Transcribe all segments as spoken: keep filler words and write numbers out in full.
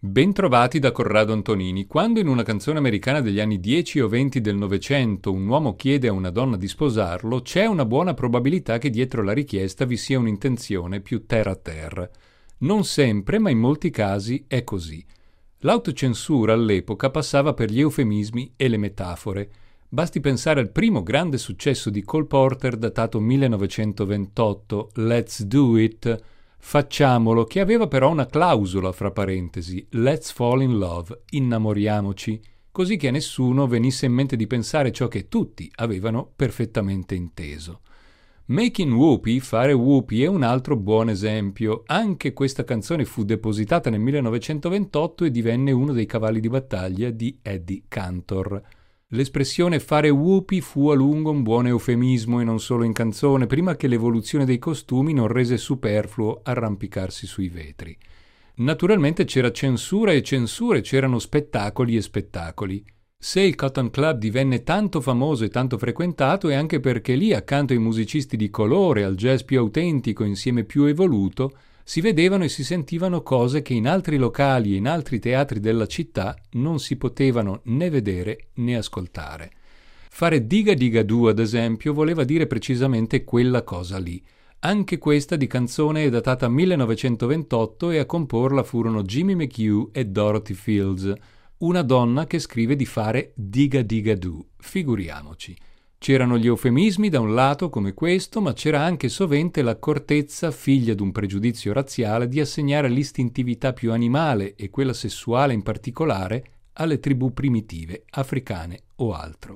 Bentrovati da Corrado Antonini. Quando in una canzone americana degli anni dieci o venti del Novecento un uomo chiede a una donna di sposarlo, c'è una buona probabilità che dietro la richiesta vi sia un'intenzione più terra a terra. Non sempre, ma in molti casi è così. L'autocensura all'epoca passava per gli eufemismi e le metafore. Basti pensare al primo grande successo di Cole Porter datato millenovecentoventotto, Let's Do It, Facciamolo, che aveva però una clausola fra parentesi, Let's Fall in Love, innamoriamoci, così che a nessuno venisse in mente di pensare ciò che tutti avevano perfettamente inteso. Making Whoopi, fare Whoopi, è un altro buon esempio. Anche questa canzone fu depositata nel millenovecentoventotto e divenne uno dei cavalli di battaglia di Eddie Cantor. L'espressione fare Whoopi fu a lungo un buon eufemismo e non solo in canzone, prima che l'evoluzione dei costumi non rese superfluo arrampicarsi sui vetri. Naturalmente c'era censura e censure, c'erano spettacoli e spettacoli. Se il Cotton Club divenne tanto famoso e tanto frequentato è anche perché lì, accanto ai musicisti di colore, al jazz più autentico, insieme più evoluto, si vedevano e si sentivano cose che in altri locali e in altri teatri della città non si potevano né vedere né ascoltare. Fare Diga Diga Do, ad esempio, voleva dire precisamente quella cosa lì. Anche questa di canzone è datata millenovecentoventotto e a comporla furono Jimmy McHugh e Dorothy Fields, una donna che scrive di fare Diga Diga Do, figuriamoci. C'erano gli eufemismi da un lato come questo, ma c'era anche sovente l'accortezza, figlia d'un pregiudizio razziale, di assegnare l'istintività più animale e quella sessuale in particolare alle tribù primitive, africane o altro.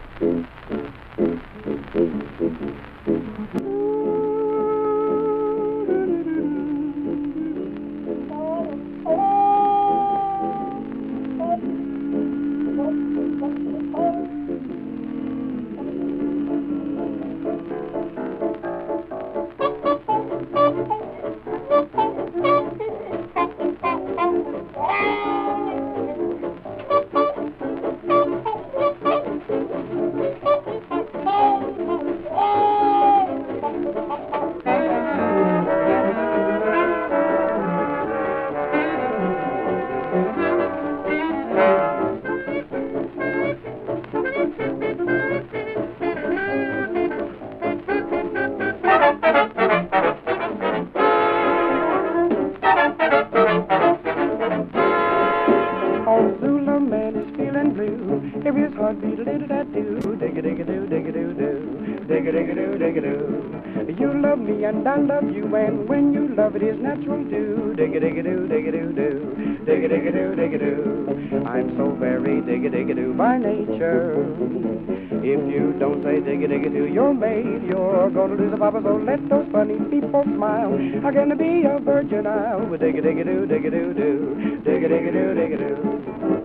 You love me and I love you, and when you love it is natural too. Digga digga doo, digga doo doo, digga digga doo, digga doo. I'm so very digga digga doo by nature. If you don't say digga digga doo, you're made. You're gonna lose a papa, so let those funny people smile. How can I be a virgin now? Digga digga doo, digga doo doo, digga digga doo, digga doo.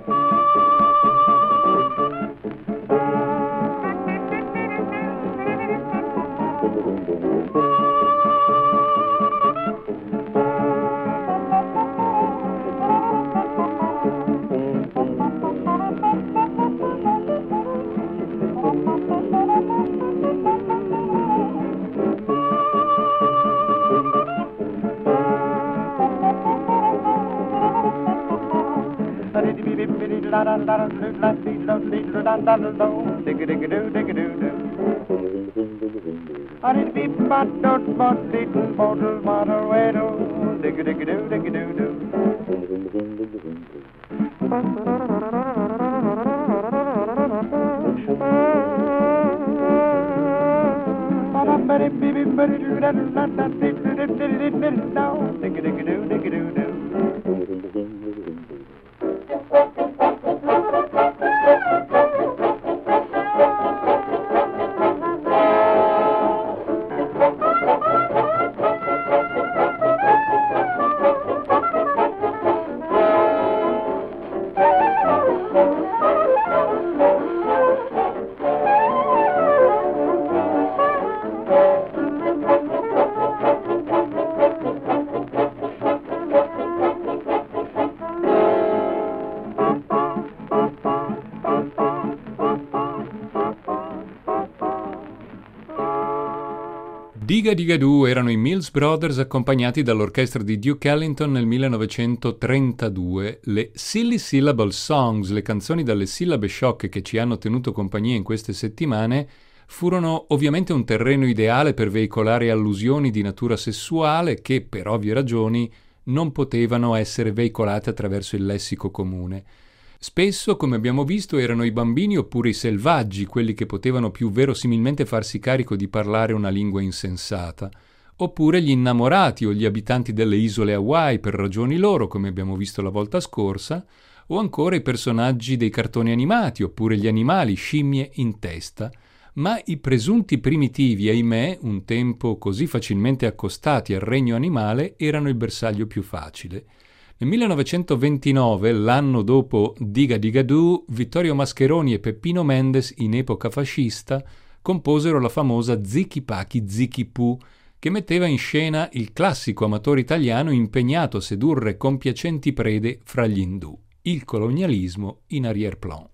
Digga digga doo, digga doo doo. I did beep bot dot bot beaten bottle bottle wedo. Digga digga doo, digga doo doo. Digga digga doo, digga doo doo. Diga Diga Do erano i Mills Brothers accompagnati dall'orchestra di Duke Ellington nel millenovecentotrentadue. Le Silly Syllable Songs, le canzoni dalle sillabe sciocche che ci hanno tenuto compagnia in queste settimane, furono ovviamente un terreno ideale per veicolare allusioni di natura sessuale che, per ovvie ragioni, non potevano essere veicolate attraverso il lessico comune. Spesso, come abbiamo visto, erano i bambini oppure i selvaggi quelli che potevano più verosimilmente farsi carico di parlare una lingua insensata, oppure gli innamorati o gli abitanti delle isole Hawaii per ragioni loro, come abbiamo visto la volta scorsa, o ancora i personaggi dei cartoni animati, oppure gli animali, scimmie in testa. Ma i presunti primitivi, ahimè, un tempo così facilmente accostati al regno animale, erano il bersaglio più facile. Nel millenovecentoventinove, l'anno dopo Diga Diga Do, Vittorio Mascheroni e Peppino Mendes, in epoca fascista, composero la famosa Zichi Pachi Zichi Poo, che metteva in scena il classico amatore italiano impegnato a sedurre compiacenti prede fra gli indù. Il colonialismo in arrière-plan.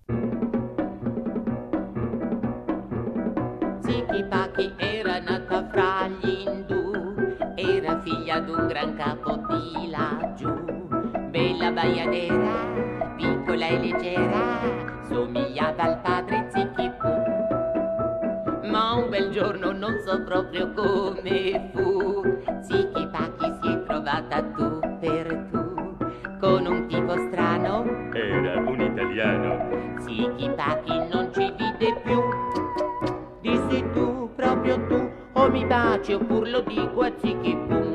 Zichi Pachi era nata fra gli indù, era figlia d'un gran capo di laggiù. Bella baiadera, piccola e leggera, somigliava al padre Zichi Poo. Ma un bel giorno, non so proprio come fu, Zichi Pachi si è trovata tu per tu con un tipo strano. Era un italiano. Zichi Pachi non ci vide più. Dissi tu, proprio tu, o mi baci oppur lo dico a Zichi Poo.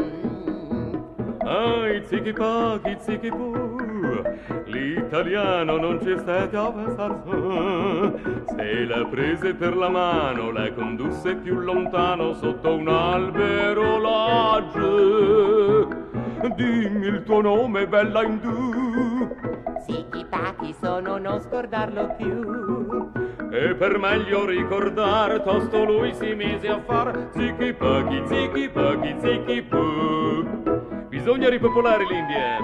Ai Zichi Pachi Zichi Poo, l'italiano non ci state a pensar su. Se la prese per la mano, la condusse più lontano sotto un albero laggiù. Dimmi il tuo nome, bella indù. Zichi Pachi sono, non scordarlo più. E per meglio ricordar, tosto lui si mise a far Zichi Pachi Zichi Pachi Zichi Poo. Bisogna ripopolare l'India.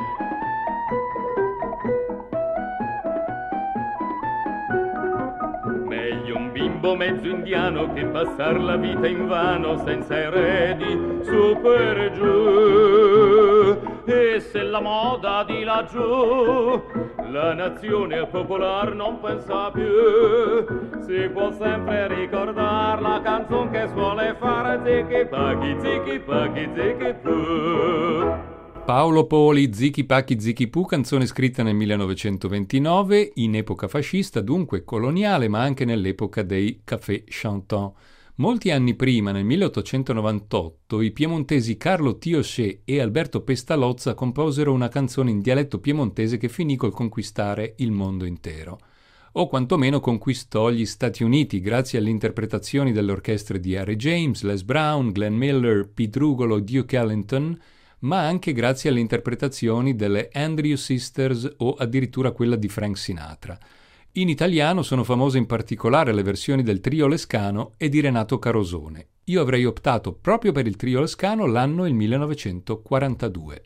Meglio un bimbo mezzo indiano che passar la vita invano senza eredi su per giù. E se la moda di laggiù la nazione a popolar non pensa più, si può sempre ricordar la canzone che suole fare Zichi Pachi Zichi Pachi Zichi Poo. Paolo Poli, Zichi Pachi Zichi Poo, canzone scritta nel millenovecentoventinove, in epoca fascista, dunque coloniale, ma anche nell'epoca dei café chantant. Molti anni prima, nel milleottocentonovantotto, i piemontesi Carlo Tiochet e Alberto Pestalozza composero una canzone in dialetto piemontese che finì col conquistare il mondo intero. O quantomeno conquistò gli Stati Uniti grazie alle interpretazioni delle orchestre di Harry James, Les Brown, Glenn Miller, Pete Rugolo, Duke Ellington, ma anche grazie alle interpretazioni delle Andrew Sisters o addirittura quella di Frank Sinatra. In italiano sono famose in particolare le versioni del Trio Lescano e di Renato Carosone. Io avrei optato proprio per il Trio Lescano, l'anno il millenovecentoquarantadue.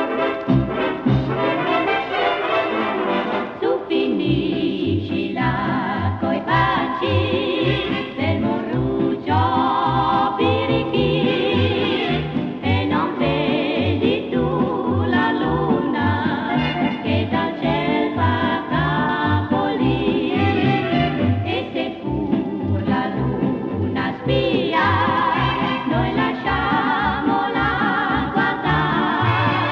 Tu finisci là coi baci del Morruccio birichì e non vedi tu la luna che dal ciel fa capolino. E se pur la luna spia, noi lasciamola guardare.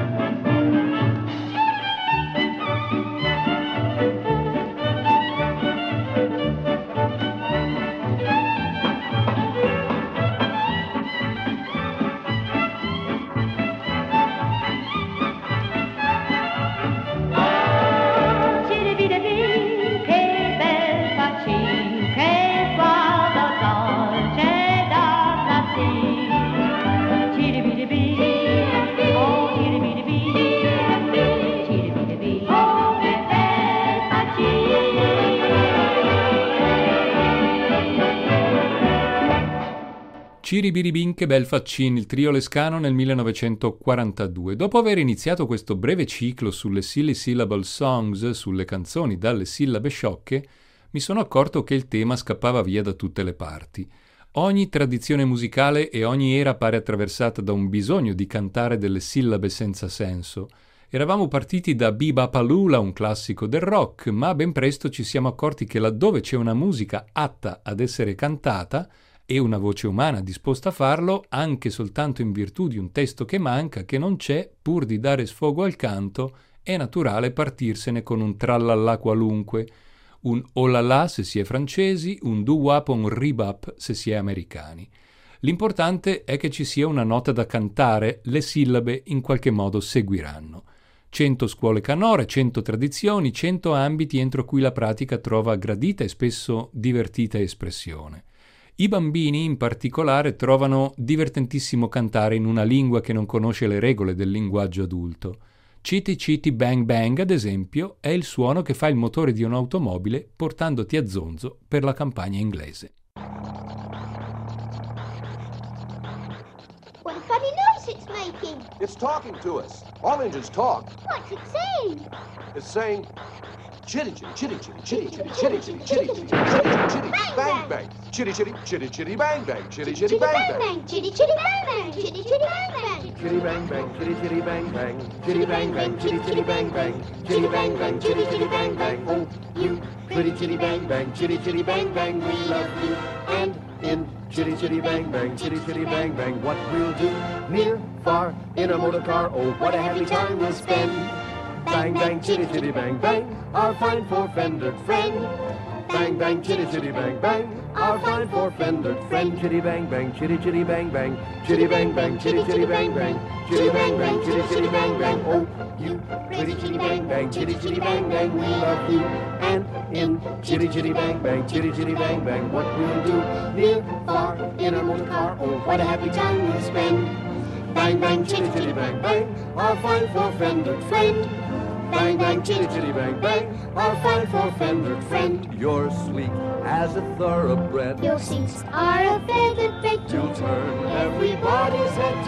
Ciribiribin che bel faccin, il trio Lescano nel millenovecentoquarantadue. Dopo aver iniziato questo breve ciclo sulle silly syllable songs, sulle canzoni dalle sillabe sciocche, mi sono accorto che il tema scappava via da tutte le parti. Ogni tradizione musicale e ogni era pare attraversata da un bisogno di cantare delle sillabe senza senso. Eravamo partiti da Bebopalula, un classico del rock, ma ben presto ci siamo accorti che laddove c'è una musica atta ad essere cantata e una voce umana disposta a farlo, anche soltanto in virtù di un testo che manca, che non c'è, pur di dare sfogo al canto, è naturale partirsene con un trallallà qualunque, un olala se si è francesi, un doo-wop o un rebop se si è americani. L'importante è che ci sia una nota da cantare, le sillabe in qualche modo seguiranno. Cento scuole canore, cento tradizioni, cento ambiti entro cui la pratica trova gradita e spesso divertita espressione. I bambini in particolare trovano divertentissimo cantare in una lingua che non conosce le regole del linguaggio adulto. Chitty Chitty Bang Bang, ad esempio, è il suono che fa il motore di un'automobile portandoti a zonzo per la campagna inglese. What a funny noise it's making. It's talking to us. All engines talk. What's it saying? It's saying chitty chitty chitty chitty chitty chitty chitty chitty chitty chitty chitty bang bang chitty chitty chitty chitty bang bang chitty chitty bang bang Chitty chitty bang bang. Chitty chitty bang bang. Chitty bang bang, chitty chitty bang bang, chitty bang bang, chitty chitty bang bang, chitty bang bang, chitty chitty bang bang. Oh, you pretty chitty bang bang, chitty chitty bang bang, we love you. And in chitty chitty bang bang, chitty chitty bang bang, what we'll do near, far, in a motor car. Oh, what a happy time we'll spend. Bang bang, chitty chitty bang bang, our fine four-fendered friend. Bang bang, chitty chitty bang bang, our fine four-fendered friend. Chitty bang bang, chitty chitty bang bang, chitty bang bang, chitty chitty bang bang, chitty bang bang, chitty chitty bang bang. Oh, you pretty chitty bang bang, chitty chitty bang bang, we love you. And in chitty chitty bang bang, chitty chitty bang bang, what we'll do near, far, in a motor car. Oh, what a happy time we'll spend. Bang bang, chitty chitty bang bang, our fine four-fendered friend. Bang bang, chitty chitty bang bang, our fine four-fendered friend. You're sleek as a thoroughbred. Your seats are a feathered bed. You'll turn everybody's head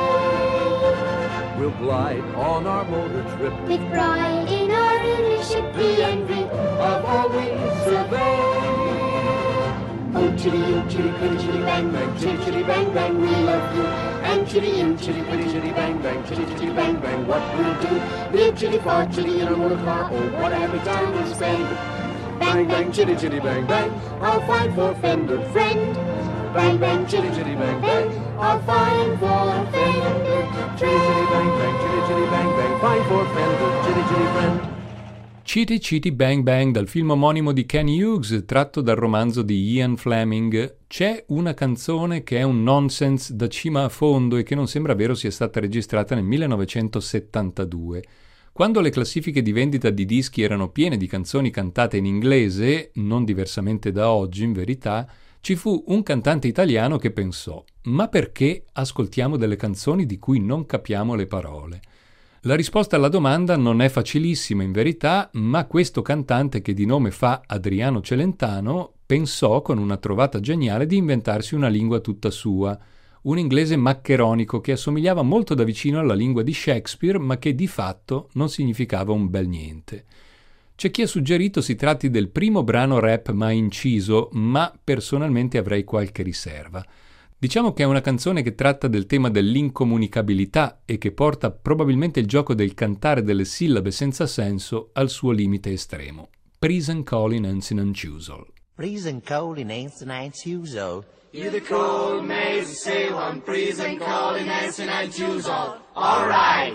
today. We'll glide on our motor trip With pride in our English ship, the envy of all we survey. Oh, chitty, oh, chitty, pretty, chitty, bang, bang, chitty, chitty, bang, bang, we love you. And chitty, in, chitty, pretty, chitty, bang, bang, chitty, chitty, bang, bang, what we'll do. Near chitty, far, chitty, in a motor car, oh, what a happy time we'll spend. Bang, bang, chitty, chitty, bang, bang, our fine four-fendered friend. Bang, bang, chitty, chitty, bang, bang, our fine four-fendered. Chitty, chitty, bang, bang, chitty, chitty, bang, bang, fine four-fendered, chitty, chitty, friend. Chitty Chitty Bang Bang, dal film omonimo di Ken Hughes, tratto dal romanzo di Ian Fleming. C'è una canzone che è un nonsense da cima a fondo e che non sembra vero sia stata registrata nel millenovecentosettantadue. Quando le classifiche di vendita di dischi erano piene di canzoni cantate in inglese, non diversamente da oggi in verità, ci fu un cantante italiano che pensò: ma perché ascoltiamo delle canzoni di cui non capiamo le parole? La risposta alla domanda non è facilissima in verità, ma questo cantante, che di nome fa Adriano Celentano, pensò con una trovata geniale di inventarsi una lingua tutta sua, un inglese maccheronico che assomigliava molto da vicino alla lingua di Shakespeare, ma che di fatto non significava un bel niente. C'è chi ha suggerito si tratti del primo brano rap mai inciso, ma personalmente avrei qualche riserva. Diciamo che è una canzone che tratta del tema dell'incomunicabilità e che porta probabilmente il gioco del cantare delle sillabe senza senso al suo limite estremo. Prison Call in Ensign Choosel. Prison call in Ensign Choosel. You the cold maze, say one prison call in Ensign Choosel. All right.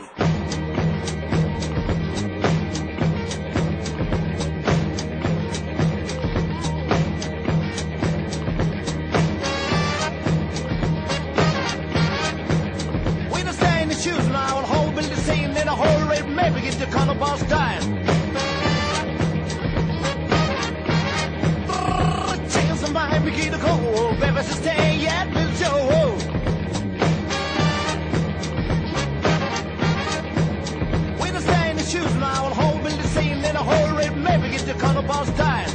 Choose now and whole building scene in a whole rate maybe get the color boss dying. Change the mind, begin to go, baby, so stay at the show. When I stay in the shoes now and whole building scene in a whole rate maybe get the color boss dying.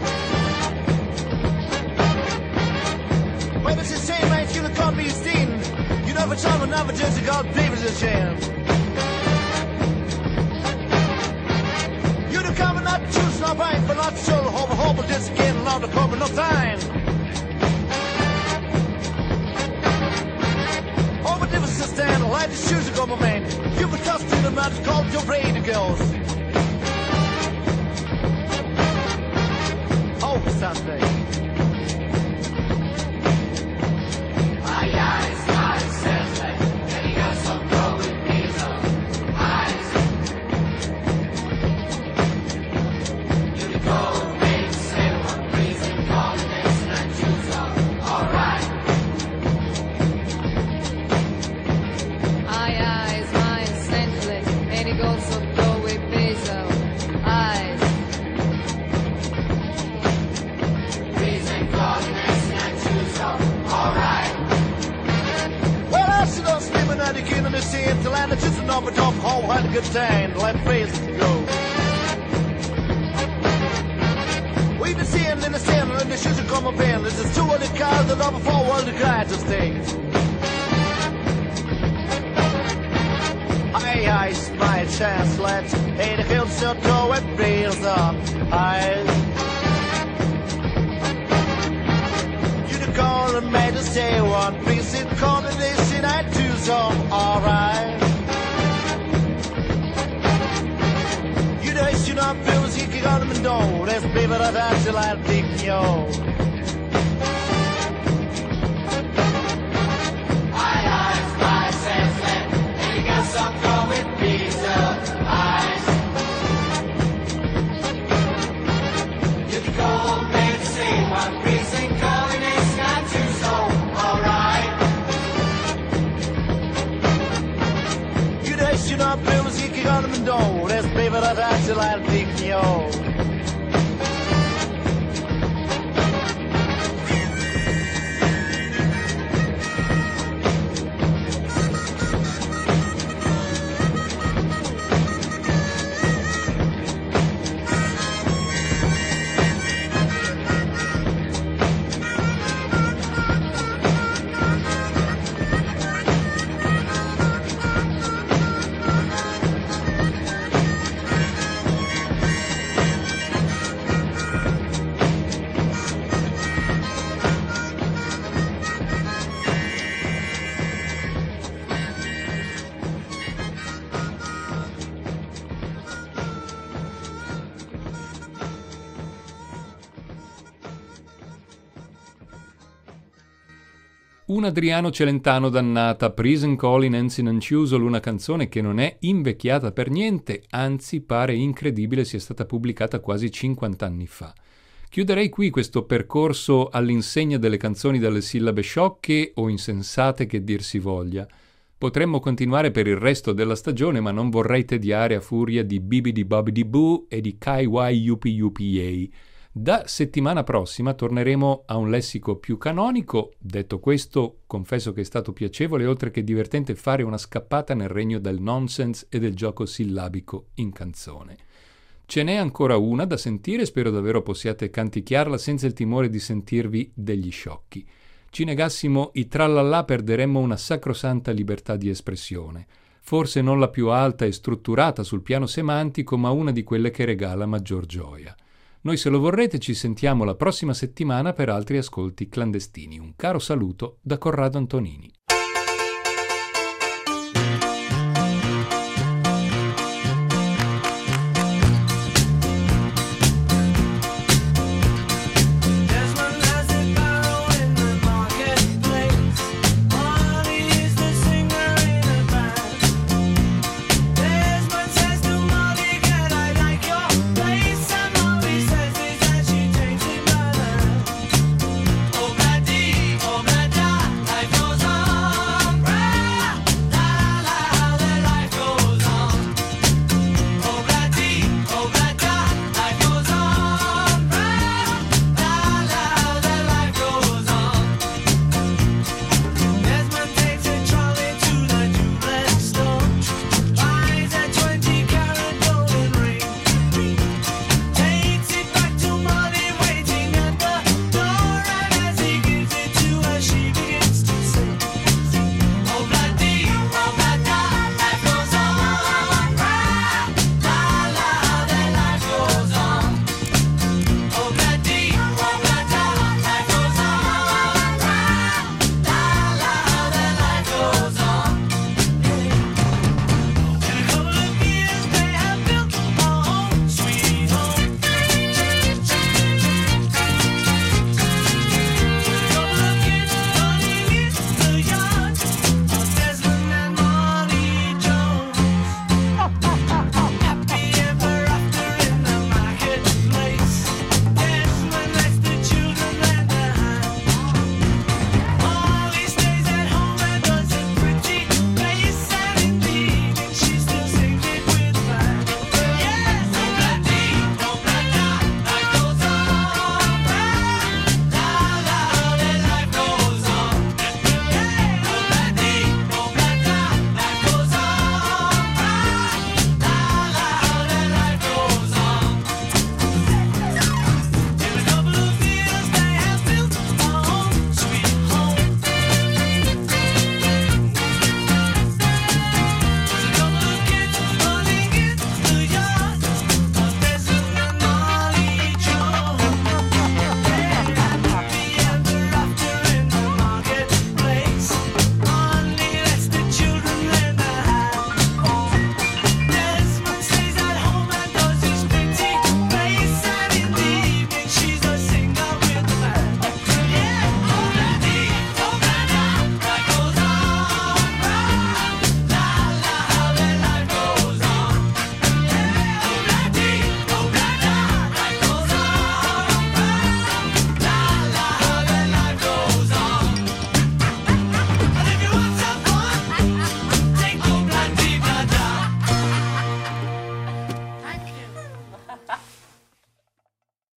Baby, it's the same, man, it's gonna come be seen. You never try to never just got David's a chance. You the coming not choose no right, but not so hope hope just again not the cover no time. Over the stand, light the shoes go my man. You were tough to the match called your brain girls. Oh, Sunday. Good time, let face go. We've been seeing in the center and the shoes are coming in. This is two of the cars that are before all the guys to stay. Aye, aye, my chance, let's hey, the hills so go and breeze up. Aye. You the call and made to stay one piece in coordination, I do some, alright. You know, feels you can go to the door. There's people that actually like to take you. Aye, aye, my sense, and you got some go with pizza. Eyes. You can go, maybe say one precinct calling it's not too so. Alright. You know, you know, feels you can go to the door. There's people that actually like to take you. Un Adriano Celentano dannata, Prison Call in Ensign Choosel, una canzone che non è invecchiata per niente, anzi pare incredibile sia stata pubblicata quasi cinquanta anni fa. Chiuderei qui questo percorso all'insegna delle canzoni dalle sillabe sciocche o insensate che dir si voglia. Potremmo continuare per il resto della stagione, ma non vorrei tediare a furia di Bibidi Bobidi Boo e di K Y U P U P A. Da settimana prossima torneremo a un lessico più canonico. Detto questo, confesso che è stato piacevole oltre che divertente fare una scappata nel regno del nonsense e del gioco sillabico in canzone. Ce n'è ancora una da sentire, spero davvero possiate canticchiarla senza il timore di sentirvi degli sciocchi. Ci negassimo i trallallà perderemmo una sacrosanta libertà di espressione. forse non la più alta e strutturata sul piano semantico, ma una di quelle che regala maggior gioia. Noi, se lo vorrete, ci sentiamo la prossima settimana per altri ascolti clandestini. Un caro saluto da Corrado Antonini.